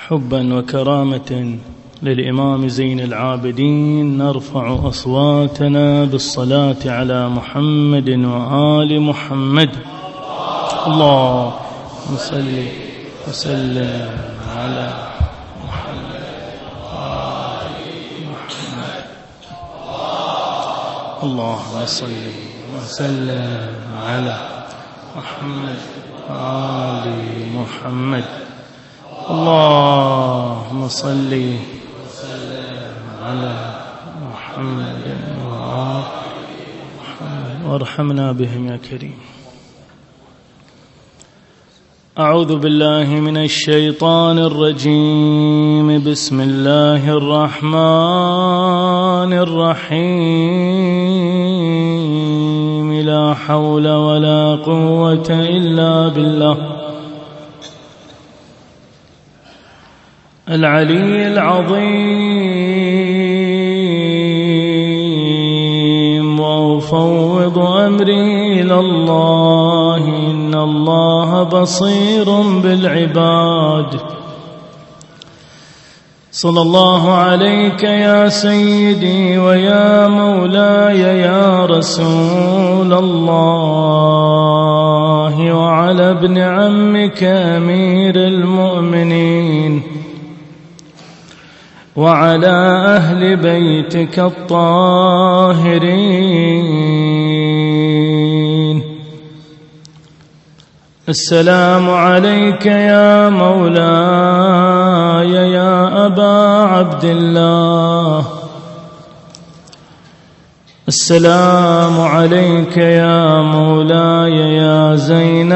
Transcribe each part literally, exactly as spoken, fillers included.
حبا وكرامة للإمام زين العابدين نرفع أصواتنا بالصلاة على محمد وآل محمد. اللهم صل وسلم على محمد وآل محمد. اللهم صل وسلم على محمد وآل محمد. اللهم صل وسلم على محمد وآل محمد وارحمنا بهم يا كريم. أعوذ بالله من الشيطان الرجيم. بسم الله الرحمن الرحيم. لا حول ولا قوة إلا بالله العلي العظيم. وأفوض أمري إلى الله إن الله بصير بالعباد. صلى الله عليك يا سيدي ويا مولاي يا رسول الله، وعلى ابن عمك أمير المؤمنين، وعلى أهل بيتك الطاهرين. السلام عليك يا مولاي يا أبا عبد الله. السلام عليك يا مولاي يا زين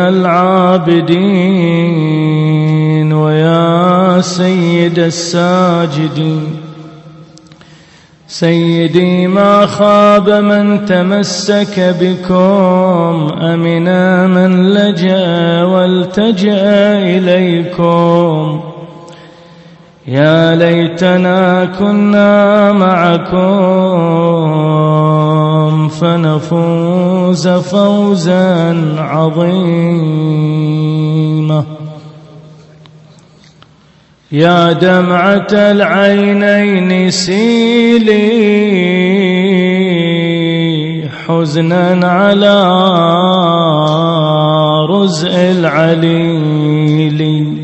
العابدين ويا سيد الساجدين. سيدي ما خاب من تمسك بكم، أمنا من لجأ والتجأ إليكم. يا ليتنا كنا معكم فنفوز فوزا عظيما. يا دمعة العينين سيلي حزنا على رزء العليل.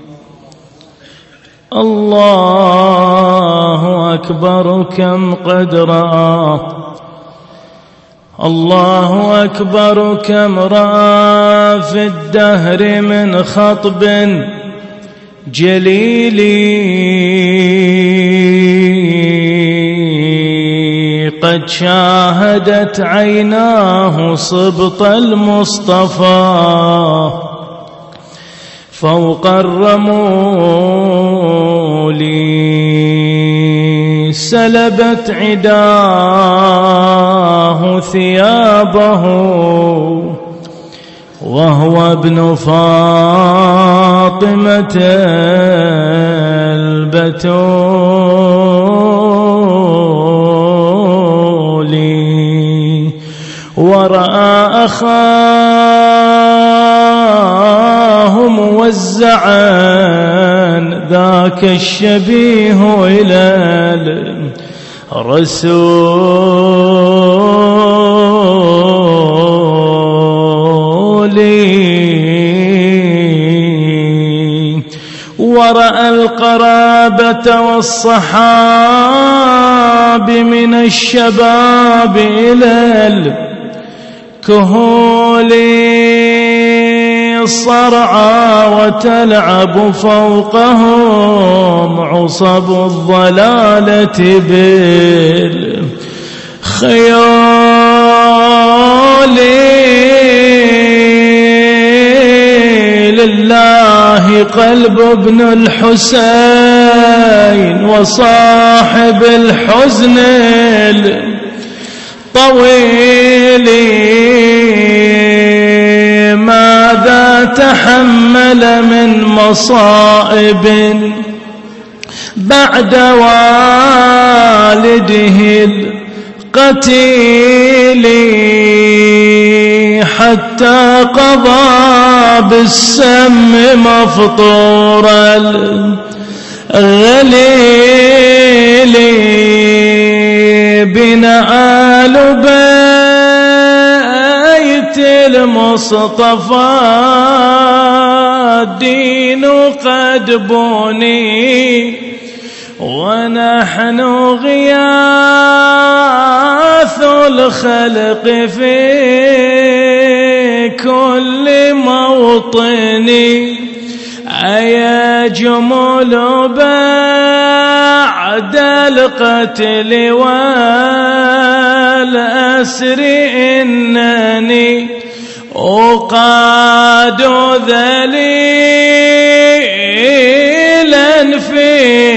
الله أكبر كم قد رأى، الله أكبر كم رأى في الدهر من خطب جليلي. قد شاهدت عيناه صبط المصطفى فوق الرمول. سلبت عداه ثيابه وهو ابن فاطمة البتول. ورأى أخاه موزعا ذاك الشبيه إلى الرسول. ورأى القرابة والصحاب من الشباب إلى الكهول صرعى وتلعب فوقهم عصب الضلالة بالخيول. لله قلب ابن الحسين وصاحب الحزن الطويل. ماذا تحمل من مصائب بعد والده القتيل. حتى قضى بالسم مفطور غليلي بنا آل بيت المصطفى الدين قد بني ونحن غياث الخلق في كل موطن أيا جمل بعد القتل والأسر إنني أقاد ذليلا في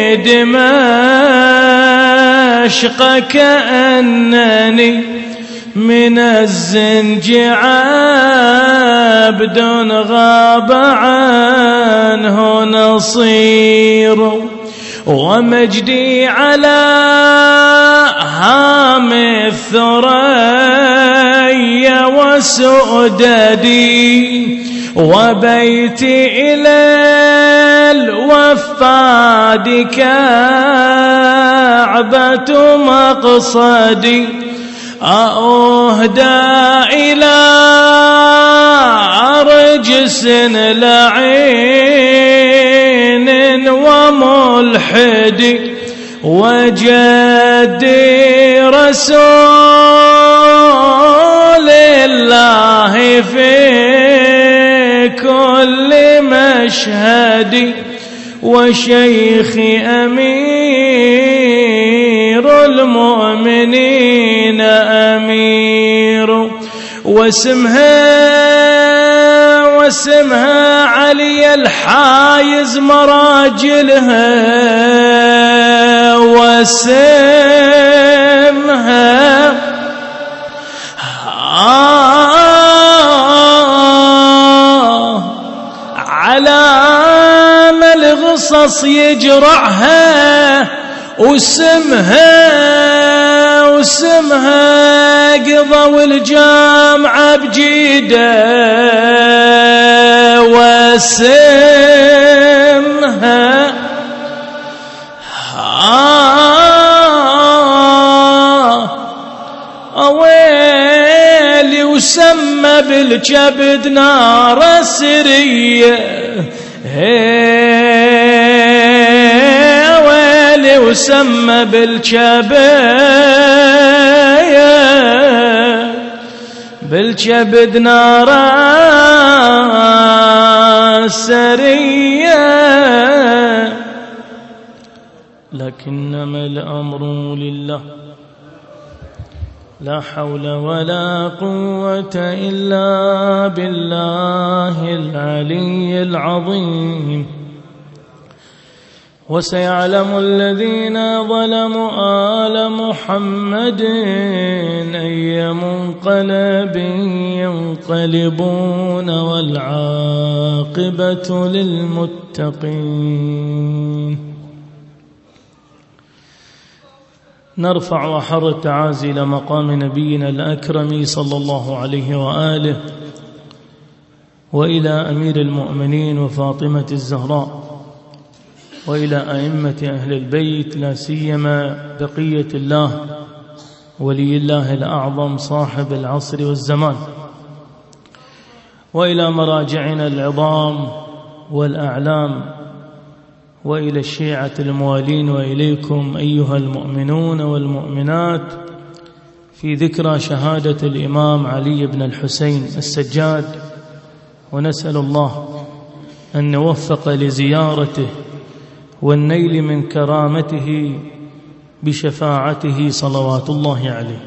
دمشق كأنني من الزنج عبد غاب عنه نصير ومجدي على هام الثريا وسؤددي وبيتي إلى الوفاد كعبة مقصدي أهدى إلى رجس لعين وملحد وجدي رسول الله في كل مشهد وشيخ أمير المؤمنين أمير واسمها واسمها علي الحايز مراجلها واسمها آه علام الغصص يجرعها واسمها واسمها قضوا الجامعة بجيده واسمها أويلي وسمى بالكبد نار السرية أويلي وسمى بالكبد بالكبد نار السرية لكنما الأمر لله لا حول ولا قوة إلا بالله العلي العظيم وسيعلم الذين ظلموا آل محمد أي منقلب ينقلبون والعاقبة للمتقين. نرفع أحر التعازي إلى مقام نبينا الأكرم صلى الله عليه وآله وإلى أمير المؤمنين وفاطمة الزهراء وإلى أئمة أهل البيت لا سيما بقية الله ولي الله الأعظم صاحب العصر والزمان وإلى مراجعنا العظام والأعلام وإلى الشيعة الموالين وإليكم أيها المؤمنون والمؤمنات في ذكرى شهادة الإمام علي بن الحسين السجاد ونسأل الله أن نوفق لزيارته والنيل من كرامته بشفاعته صلوات الله عليه.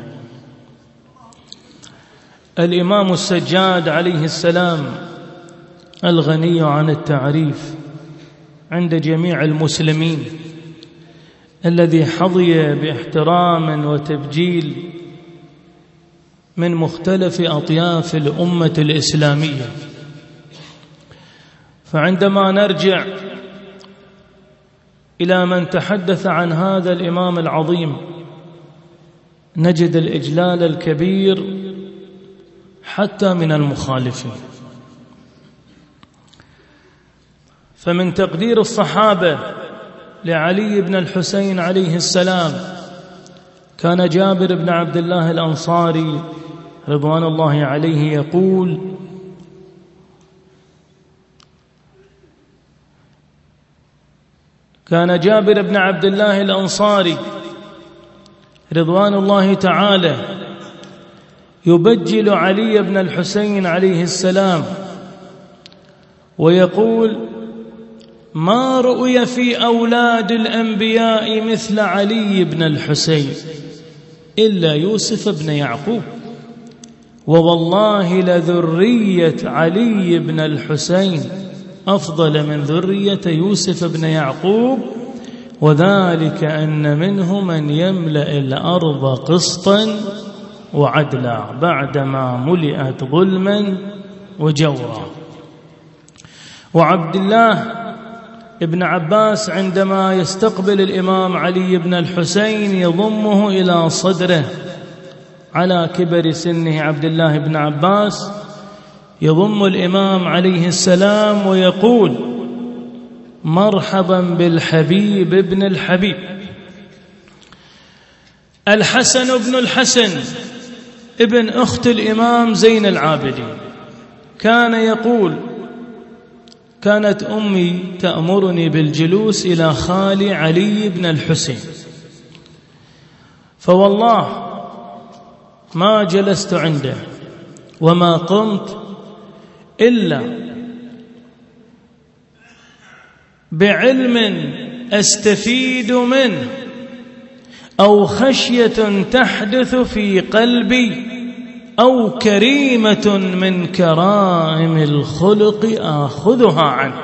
الإمام السجاد عليه السلام الغني عن التعريف عند جميع المسلمين الذي حظي باحترام وتبجيل من مختلف أطياف الأمة الإسلامية. فعندما نرجع إلى من تحدث عن هذا الإمام العظيم نجد الإجلال الكبير حتى من المخالفين. فمن تقدير الصحابة لعلي بن الحسين عليه السلام. كان جابر بن عبد الله الأنصاري رضوان الله عليه يقول: كان جابر بن عبد الله الأنصاري رضوان الله تعالى يبجل علي بن الحسين عليه السلام ويقول: ما رؤي في أولاد الأنبياء مثل علي بن الحسين إلا يوسف بن يعقوب، ووالله لذرية علي بن الحسين أفضل من ذرية يوسف بن يعقوب، وذلك أن منه من يملأ الأرض قسطا وعدلا بعدما ملئت ظلما وجورا. وعبد الله ابن عباس عندما يستقبل الإمام علي بن الحسين يضمه إلى صدره على كبر سنه. عبد الله بن عباس يضم الإمام عليه السلام ويقول: مرحبا بالحبيب ابن الحبيب. الحسن بن الحسن ابن أخت الإمام زين العابدين كان يقول: كانت أمي تأمرني بالجلوس إلى خالي علي بن الحسين، فوالله ما جلست عنده وما قمت إلا بعلم أستفيد منه أو خشية تحدث في قلبي أو كريمة من كرائم الخلق آخذها عنه.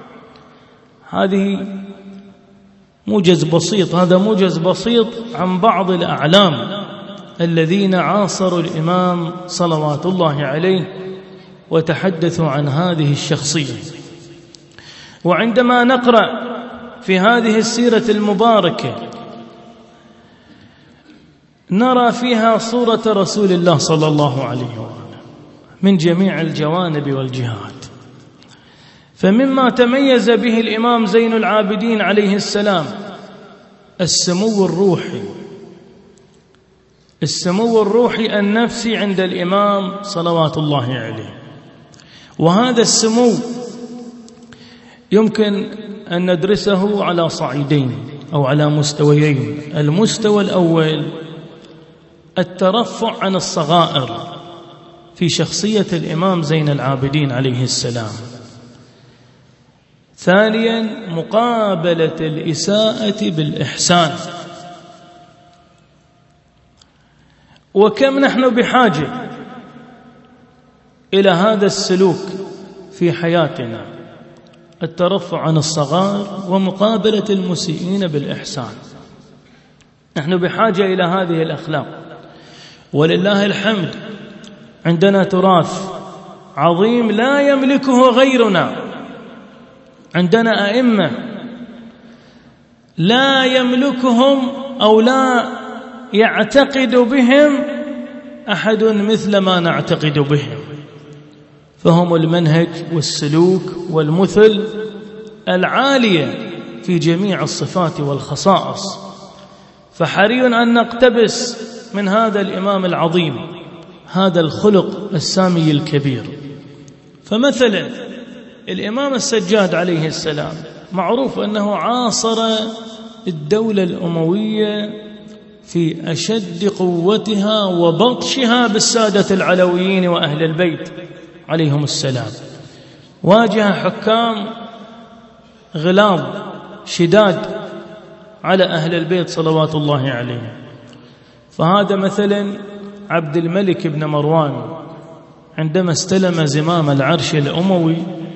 هذه موجز بسيط، هذا موجز بسيط عن بعض الأعلام الذين عاصروا الإمام صلوات الله عليه وتحدثوا عن هذه الشخصية. وعندما نقرأ في هذه السيرة المباركة نرى فيها صورة رسول الله صلى الله عليه وسلم من جميع الجوانب والجهات. فمما تميز به الإمام زين العابدين عليه السلام السمو الروحي، السمو الروحي النفسي عند الإمام صلوات الله عليه. وهذا السمو يمكن أن ندرسه على صعيدين أو على مستويين. المستوى الأول الترفع عن الصغائر في شخصية الإمام زين العابدين عليه السلام. ثانيا مقابلة الإساءة بالإحسان. وكم نحن بحاجة إلى هذا السلوك في حياتنا، الترفع عن الصغائر ومقابلة المسيئين بالإحسان. نحن بحاجة إلى هذه الأخلاق، ولله الحمد عندنا تراث عظيم لا يملكه غيرنا. عندنا أئمة لا يملكهم أو لا يعتقد بهم أحد مثل ما نعتقد بهم، فهم المنهج والسلوك والمثل العالية في جميع الصفات والخصائص. فحري أن نقتبس من هذا الإمام العظيم هذا الخلق السامي الكبير. فمثلا الإمام السجاد عليه السلام معروف أنه عاصر الدولة الأموية في أشد قوتها وبطشها بالسادة العلويين وأهل البيت عليهم السلام. واجه حكام غلاظ شداد على أهل البيت صلوات الله عليهم. فهذا مثلا عبد الملك بن مروان عندما استلم زمام العرش الأموي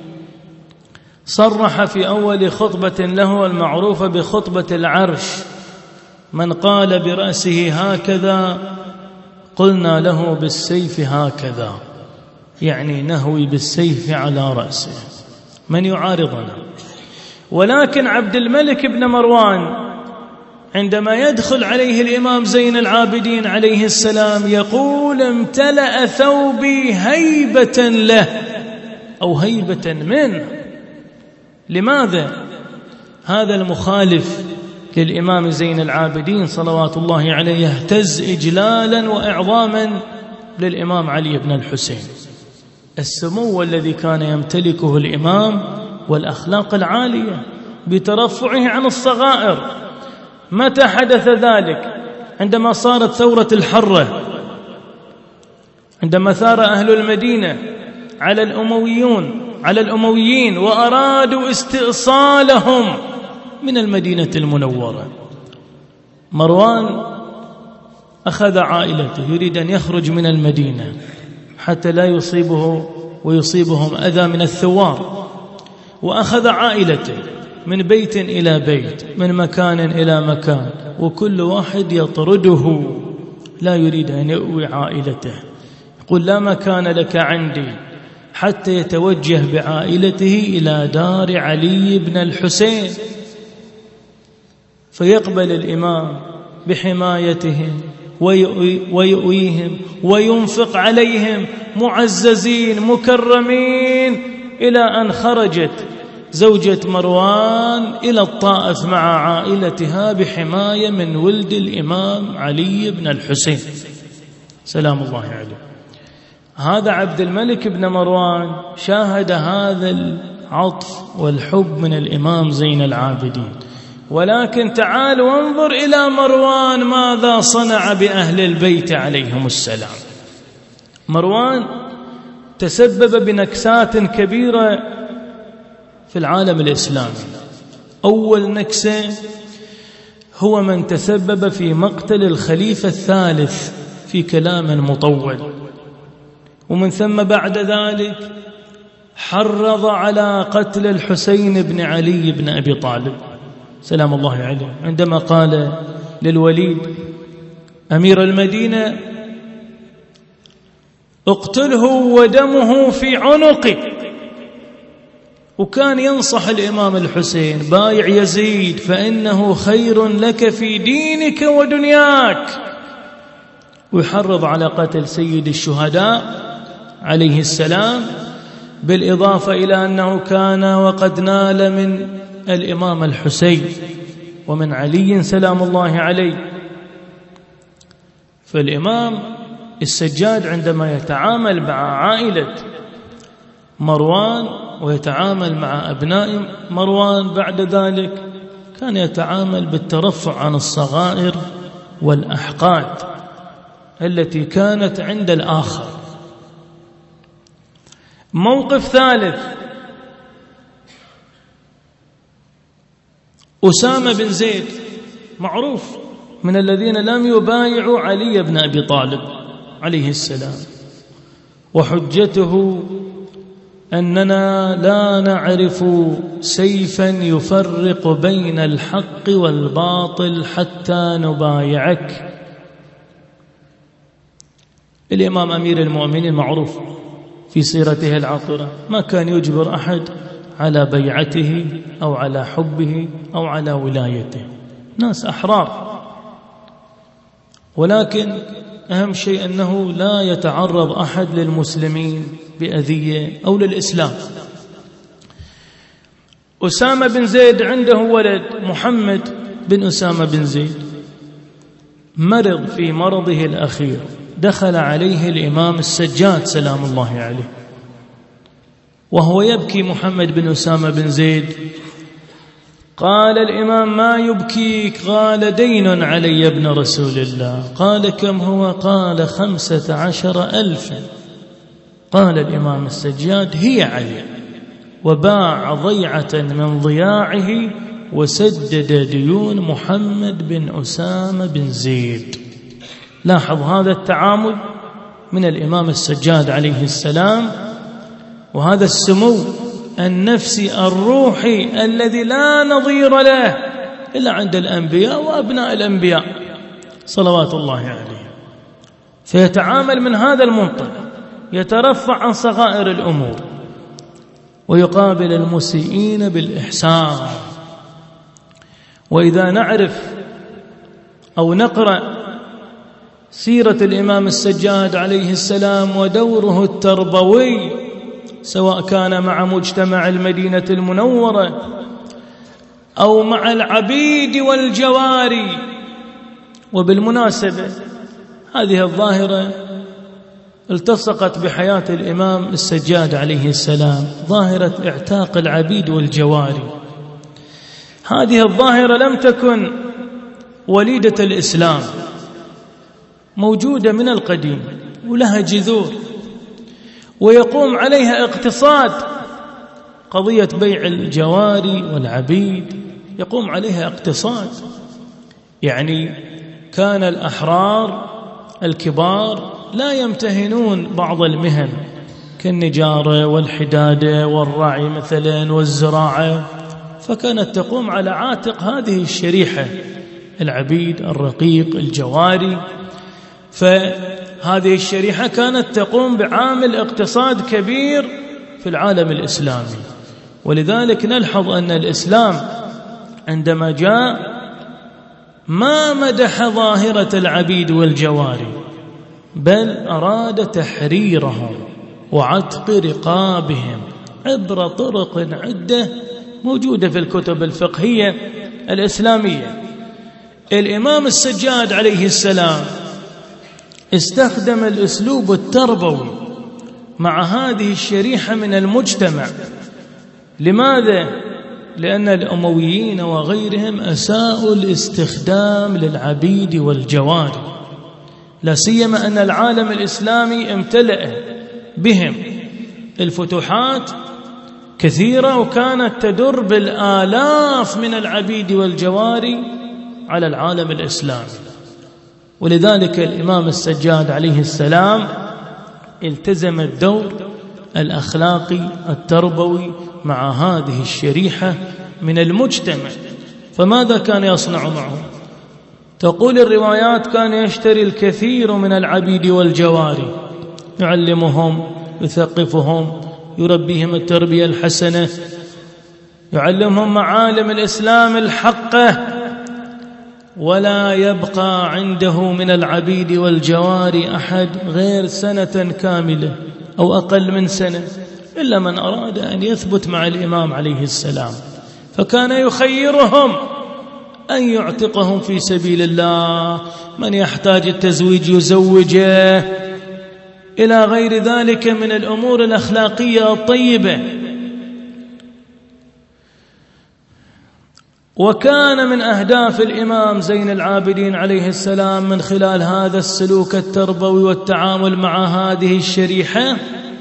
صرح في أول خطبة له المعروفة بخطبة العرش: من قال برأسه هكذا قلنا له بالسيف هكذا، يعني نهوي بالسيف على رأسه من يعارضنا. ولكن عبد الملك بن مروان عندما يدخل عليه الإمام زين العابدين عليه السلام يقول: امتلأ ثوبي هيبة له أو هيبة منه. لماذا؟ هذا المخالف للإمام زين العابدين صلوات الله عليه يهتز إجلالا وإعظاما للإمام علي بن الحسين. السمو الذي كان يمتلكه الإمام والأخلاق العالية بترفعه عن الصغائر. متى حدث ذلك؟ عندما صارت ثورة الحرة، عندما ثار أهل المدينة على الأمويون على الأمويين وأرادوا استئصالهم من المدينة المنورة. مروان أخذ عائلته يريد أن يخرج من المدينة حتى لا يصيبه ويصيبهم أذى من الثوار، وأخذ عائلته من بيت إلى بيت، من مكان إلى مكان، وكل واحد يطرده، لا يريد أن يؤوي عائلته، يقول لا مكان لك عندي، حتى يتوجه بعائلته إلى دار علي بن الحسين، فيقبل الإمام بحمايتهم ويؤويهم وينفق عليهم معززين مكرمين، إلى أن خرجت زوجة مروان إلى الطائف مع عائلتها بحماية من ولد الإمام علي بن الحسين سلام الله عليه. هذا عبد الملك بن مروان شاهد هذا العطف والحب من الإمام زين العابدين. ولكن تعال وانظر إلى مروان ماذا صنع بأهل البيت عليهم السلام. مروان تسبب بنكسات كبيرة في العالم الإسلامي. أول نكسة هو من تسبب في مقتل الخليفة الثالث في كلام مطول، ومن ثم بعد ذلك حرض على قتل الحسين بن علي بن أبي طالب سلام الله عليه، عندما قال للوليد أمير المدينة اقتله ودمه في عنقه. وكان ينصح الإمام الحسين بايع يزيد فإنه خير لك في دينك ودنياك، ويحرض على قتل سيد الشهداء عليه السلام، بالإضافة إلى أنه كان وقد نال من الإمام الحسين ومن علي سلام الله عليه. فالإمام السجاد عندما يتعامل مع عائلة مروان ويتعامل مع أبناء مروان بعد ذلك، كان يتعامل بالترفع عن الصغائر والأحقاد التي كانت عند الآخر. موقف ثالث، أسامة بن زيد معروف من الذين لم يبايعوا علي بن أبي طالب عليه السلام، وحجته أننا لا نعرف سيفا يفرق بين الحق والباطل حتى نبايعك. الإمام أمير المؤمنين معروف في سيرته العطرة، ما كان يجبر أحد على بيعته أو على حبه أو على ولايته، ناس أحرار، ولكن أهم شيء أنه لا يتعرض أحد للمسلمين بأذية أو للإسلام. أسامة بن زيد عنده ولد محمد بن أسامة بن زيد، مرض في مرضه الأخير، دخل عليه الإمام السجاد سلام الله عليه وهو يبكي محمد بن أسامة بن زيد. قال الإمام ما يبكيك؟ قال دين علي ابن رسول الله. قال كم هو؟ قال خمسة عشر ألفا. قال الإمام السجاد هي علي، وباع ضيعة من ضياعه وسدد ديون محمد بن أسامة بن زيد. لاحظ هذا التعامل من الإمام السجاد عليه السلام، وهذا السمو النفسي الروحي الذي لا نظير له إلا عند الأنبياء وأبناء الأنبياء صلوات الله عليهم. فيتعامل من هذا المنطق، يترفع عن صغائر الأمور ويقابل المسيئين بالإحسان. وإذا نعرف أو نقرأ سيرة الإمام السجاد عليه السلام ودوره التربوي، سواء كان مع مجتمع المدينة المنورة أو مع العبيد والجواري. وبالمناسبة هذه الظاهرة التصقت بحياة الإمام السجاد عليه السلام، ظاهرة اعتاق العبيد والجواري. هذه الظاهرة لم تكن وليدة الإسلام، موجودة من القديم ولها جذور، ويقوم عليها اقتصاد. قضية بيع الجواري والعبيد يقوم عليها اقتصاد، يعني كان الأحرار الكبار لا يمتهنون بعض المهن كالنجارة والحدادة والرعي مثلا والزراعة، فكانت تقوم على عاتق هذه الشريحة، العبيد الرقيق الجواري. فهذه الشريحة كانت تقوم بعامل اقتصاد كبير في العالم الإسلامي. ولذلك نلحظ أن الإسلام عندما جاء ما مدح ظاهرة العبيد والجواري، بل أراد تحريرهم وعتق رقابهم عبر طرق عدة موجودة في الكتب الفقهية الإسلامية. الإمام السجاد عليه السلام استخدم الأسلوب التربوي مع هذه الشريحة من المجتمع. لماذا؟ لأن الأمويين وغيرهم أساءوا الاستخدام للعبيد والجواري، لا سيما أن العالم الإسلامي امتلأ بهم. الفتوحات كثيرة وكانت تدر بالآلاف من العبيد والجواري على العالم الإسلامي. ولذلك الإمام السجاد عليه السلام التزم الدور الأخلاقي التربوي مع هذه الشريحة من المجتمع. فماذا كان يصنع معهم؟ تقول الروايات كان يشتري الكثير من العبيد والجواري، يعلمهم، يثقفهم، يربيهم التربية الحسنة، يعلمهم معالم الإسلام الحقة، ولا يبقى عنده من العبيد والجواري أحد غير سنة كاملة أو أقل من سنة، إلا من أراد أن يثبت مع الإمام عليه السلام، فكان يخيرهم أن يعتقهم في سبيل الله، من يحتاج التزويج يزوجه، إلى غير ذلك من الأمور الأخلاقية الطيبة. وكان من أهداف الإمام زين العابدين عليه السلام من خلال هذا السلوك التربوي والتعامل مع هذه الشريحة،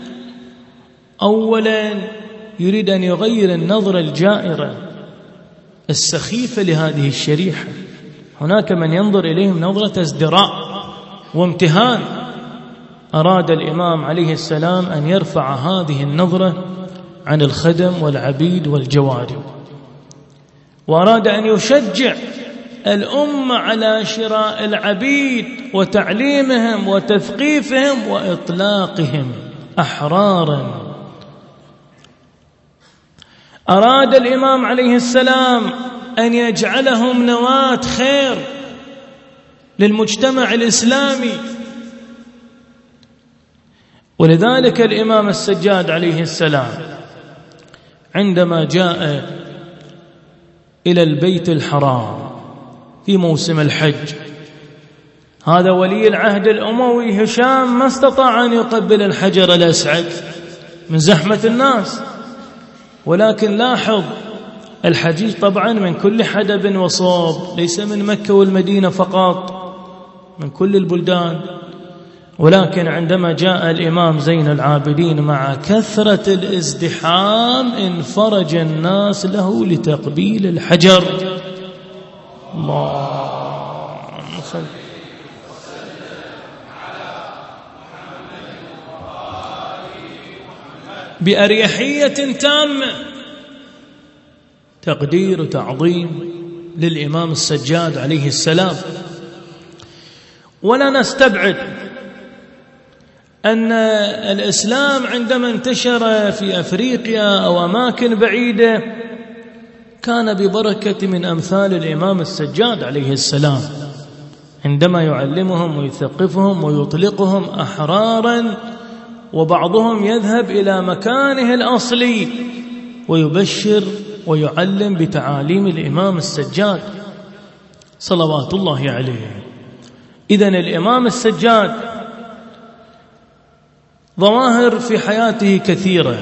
أولا يريد أن يغير النظرة الجائرة السخيفة لهذه الشريحة. هناك من ينظر إليهم نظرة ازدراء وامتهان. أراد الإمام عليه السلام أن يرفع هذه النظرة عن الخدم والعبيد والجواري، وأراد أن يشجع الأمة على شراء العبيد وتعليمهم وتثقيفهم وإطلاقهم أحرارا. أراد الإمام عليه السلام أن يجعلهم نواة خير للمجتمع الإسلامي. ولذلك الإمام السجاد عليه السلام عندما جاء إلى البيت الحرام في موسم الحج، هذا ولي العهد الأموي هشام ما استطاع أن يقبل الحجر الأسعد من زحمة الناس، ولكن لاحظ الحجيج طبعا من كل حدب وصوب، ليس من مكة والمدينة فقط، من كل البلدان. ولكن عندما جاء الإمام زين العابدين مع كثرة الازدحام انفرج الناس له لتقبيل الحجر. اللهم صل بأريحية تامة، تقدير وتعظيم للإمام السجاد عليه السلام. ولا نستبعد أن الإسلام عندما انتشر في أفريقيا أو أماكن بعيدة كان ببركة من أمثال الإمام السجاد عليه السلام، عندما يعلمهم ويثقفهم ويطلقهم أحرارا، وبعضهم يذهب إلى مكانه الأصلي ويبشر ويعلم بتعاليم الإمام السجاد صلوات الله عليه. إذن الإمام السجاد ظواهر في حياته كثيرة،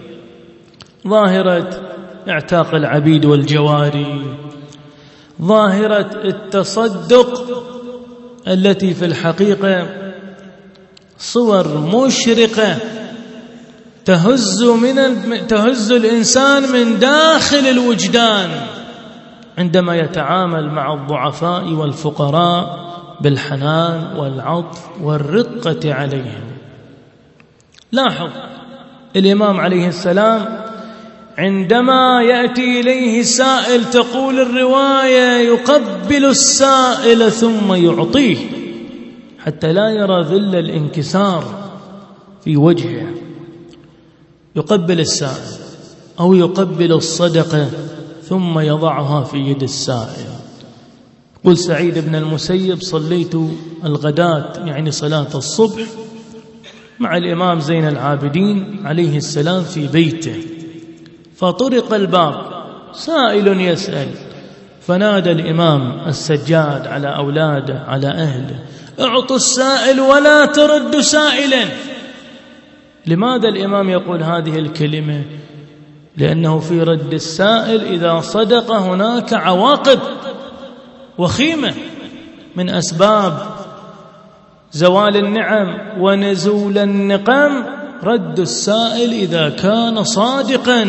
ظاهرة اعتاق العبيد والجواري، ظاهرة التصدق التي في الحقيقة صور مشرقة تهز من تهز الإنسان من داخل الوجدان عندما يتعامل مع الضعفاء والفقراء بالحنان والعطف والرقة عليهم. لاحظ الإمام عليه السلام عندما يأتي إليه سائل تقول الرواية يقبل السائل ثم يعطيه حتى لا يرى ذل الانكسار في وجهه، يقبل السائل أو يقبل الصدقة ثم يضعها في يد السائل. قل سعيد بن المسيب صليت الغداة يعني صلاة الصبح مع الإمام زين العابدين عليه السلام في بيته، فطرق الباب سائل يسأل، فنادى الإمام السجاد على أولاده على أهله اعطوا السائل ولا ترد سائلا. لماذا الإمام يقول هذه الكلمة؟ لأنه في رد السائل إذا صدق هناك عواقب وخيمة من أسباب زوال النعم ونزول النقم رد السائل إذا كان صادقا.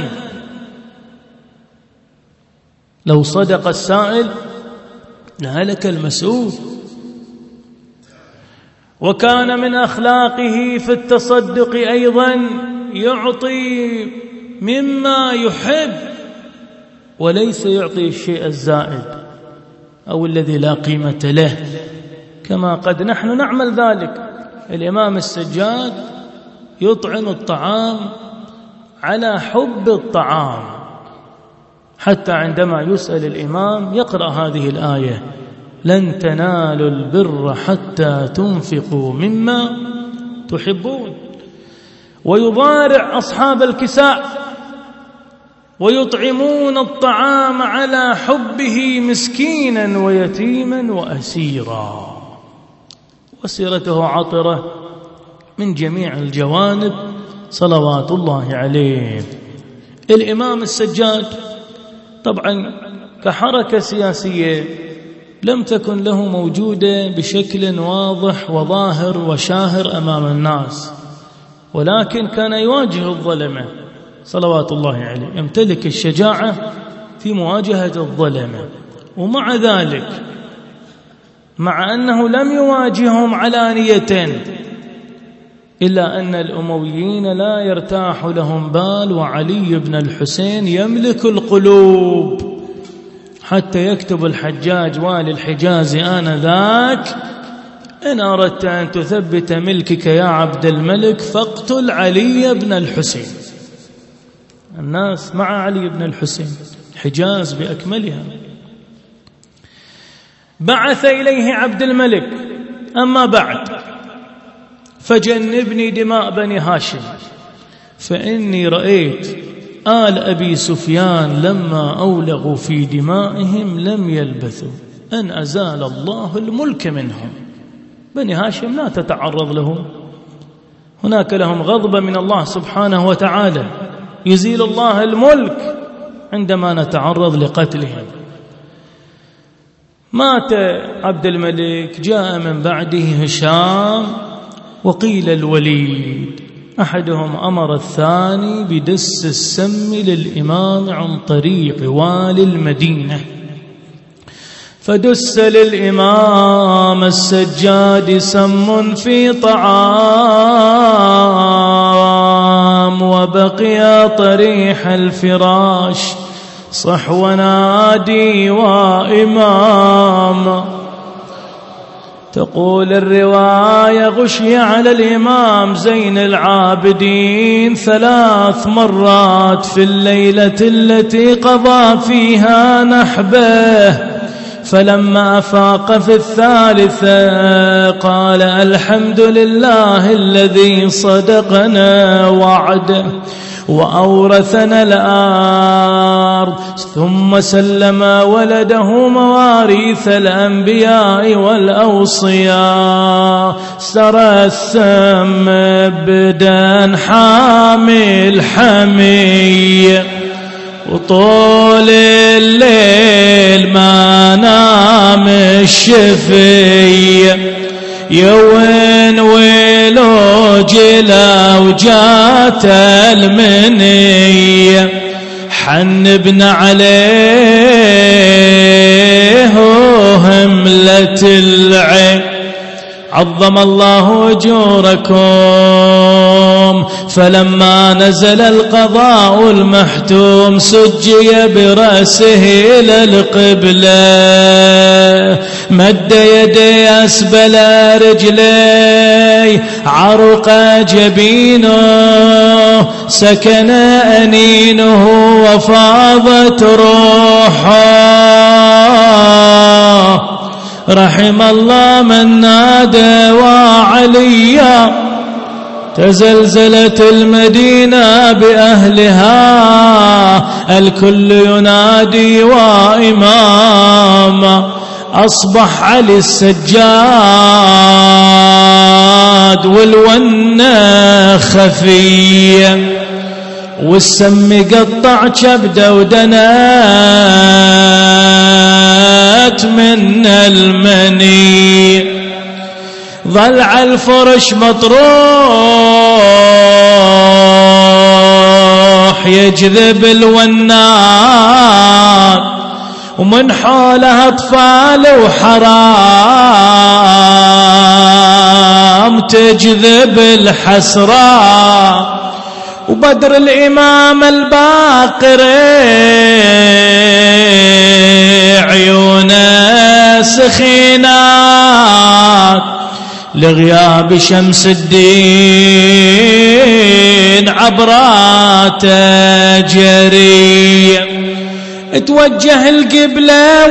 لو صدق السائل لهلك المسؤول. وكان من أخلاقه في التصدق أيضا يعطي مما يحب وليس يعطي الشيء الزائد أو الذي لا قيمة له كما قد نحن نعمل ذلك. الإمام السجاد يطعم الطعام على حب الطعام، حتى عندما يسأل الإمام يقرأ هذه الآية لن تنالوا البر حتى تنفقوا مما تحبون، ويضارع أصحاب الكساء ويطعمون الطعام على حبه مسكينا ويتيما وأسيرا. وسيرته عطرة من جميع الجوانب صلوات الله عليه. الإمام السجاد طبعا كحركة سياسية لم تكن له موجودة بشكل واضح وظاهر وشاهر أمام الناس، ولكن كان يواجه الظلمة صلوات الله عليه، يمتلك الشجاعة في مواجهة الظلمة. ومع ذلك مع أنه لم يواجههم علانية إلا أن الأمويين لا يرتاح لهم بال، وعلي بن الحسين يملك القلوب حتى يكتب الحجاج والي الحجاز آنذاك إن أردت أن تثبت ملكك يا عبد الملك فاقتل علي بن الحسين. الناس مع علي بن الحسين، حجاز بأكملها. بعث إليه عبد الملك أما بعد فجنبني دماء بني هاشم فإني رأيت آل أبي سفيان لما أولغوا في دمائهم لم يلبثوا أن أزال الله الملك منهم. بني هاشم لا تتعرض لهم، هناك لهم غضب من الله سبحانه وتعالى، يزيل الله الملك عندما نتعرض لقتلهم. مات عبد الملك، جاء من بعده هشام وقيل الوليد، أحدهم أمر الثاني بدس السم للإمام عن طريق والي المدينة، فدس للإمام السجاد سم في طعام وبقي طريح الفراش صحو نادي وإمام. تقول الرواية غشي على الإمام زين العابدين ثلاث مرات في الليلة التي قضى فيها نحبه، فلما أفاق في الثالثة قال الحمد لله الذي صدقنا وعده وأورثنا الأرض ثم سلم ولده مواريث الأنبياء والأوصياء سرى الثم ابدا حامي الحمي وطول الليل ما نام الشفي يوين ويلو جلا وجات المني حنبنا عليه هملة العين عظم الله أجوركم فلما نزل القضاء المحتوم سجي برأسه إلى القبلة مد يدي أسبل رجلي عرق جبينه سكن أنينه وفاضت روحه رحم الله من نادى وعليا تزلزلت المدينة بأهلها الكل ينادي وإماما أصبح علي السجاد والونة خفية والسم قطع كبده ودنات من المني ظل على الفرش مطروح يجذب الونات ومن حوله أطفال وحرام تجذب الحسرات وبدر الإمام الباقر عيونه سخينات لغياب شمس الدين عبراته جري توجه القبلة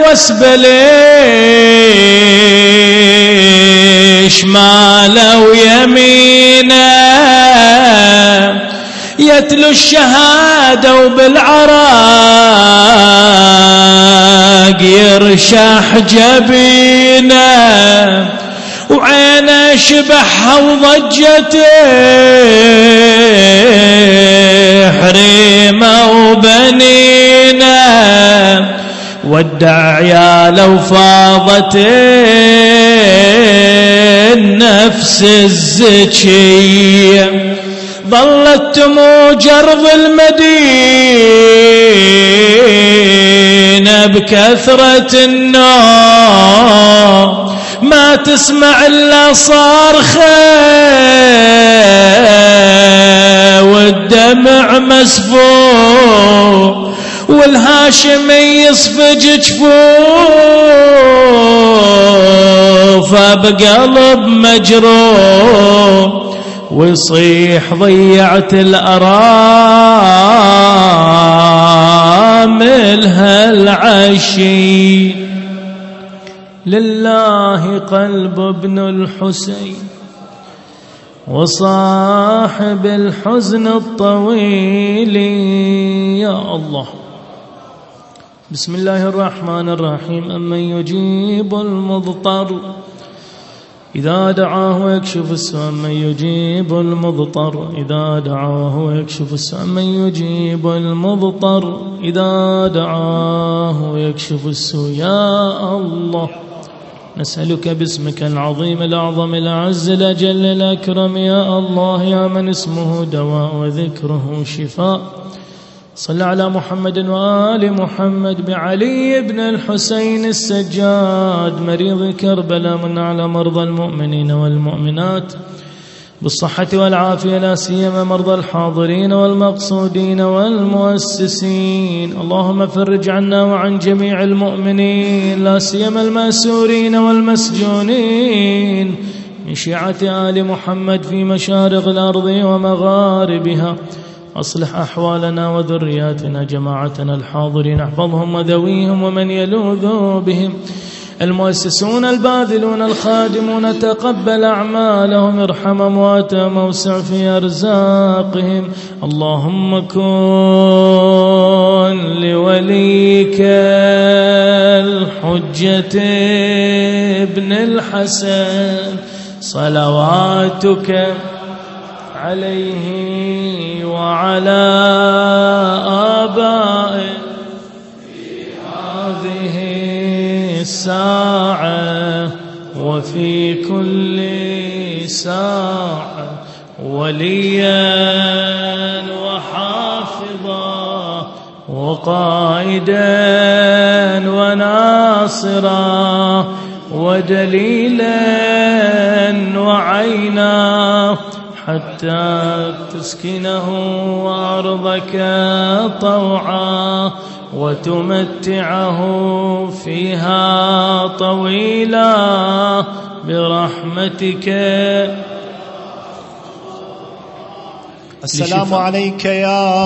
واسبله شماله ويمينه يتلو الشهادة وبالعراق يرشح جبينه وعينه شبحها وضجته حريمه وبنينه ودع عياله وفاضت النفس الزكية ظلت تموج أرض المدينة بكثرة النوم ما تسمع إلا صارخة والدمع مسفوح والهاشمي يصفج جفوفه بقلب مجروح ويصيح ضيعت الأرامل هالعشي لله قلب ابن الحسين وصاحب الحزن الطويل يا الله. بسم الله الرحمن الرحيم. أمن يجيب المضطر إذا دعاه ويكشف السوء من يجيب المضطر إذا دعاه ويكشف السوء من يجيب المضطر إذا دعاه ويكشف السوء يا الله نسألك باسمك العظيم الأعظم الأعز الأجل الأكرم يا الله يا من اسمه دواء وذكره شفاء صل على محمد وآل محمد بعلي بن الحسين السجاد مريض كربلاء من على مرضى المؤمنين والمؤمنات بالصحة والعافية لا سيما مرضى الحاضرين والمقصودين والمؤسسين. اللهم فرج عنا وعن جميع المؤمنين لا سيما المأسورين والمسجونين من شيعة آل محمد في مشارق الأرض ومغاربها. أصلح أحوالنا وذرياتنا جماعتنا الحاضرين احفظهم وذويهم ومن يلوذ بهم المؤسسون الباذلون الخادمون تقبل أعمالهم، ارحم أمواتهم، اوسع في أرزاقهم. اللهم كن لوليك الحجة ابن الحسن صلواتك عليه وعلى آبائه في هذه الساعة وفي كل ساعة وليا وحافظا وقائدا وناصرا ودليلا وعينا، حتى تسكنه أرضك طوعا وتمتعه فيها طويلا برحمتك. السلام عليك يا